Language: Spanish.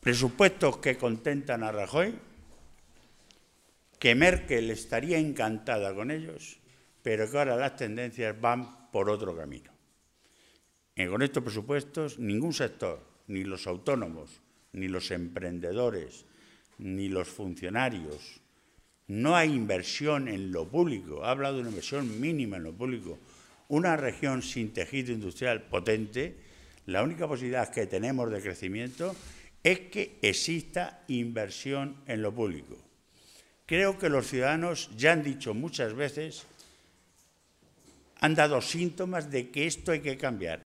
Presupuestos que contentan a Rajoy, que Merkel estaría encantada con ellos, pero que ahora las tendencias van por otro camino. Con estos presupuestos, ningún sector, ni los autónomos, ni los emprendedores, ni los funcionarios, no hay inversión en lo público. Ha hablado de una inversión mínima en lo público. Una región sin tejido industrial potente, la única posibilidad que tenemos de crecimiento es que exista inversión en lo público. Creo que los ciudadanos ya han dicho muchas veces, han dado síntomas de que esto hay que cambiar.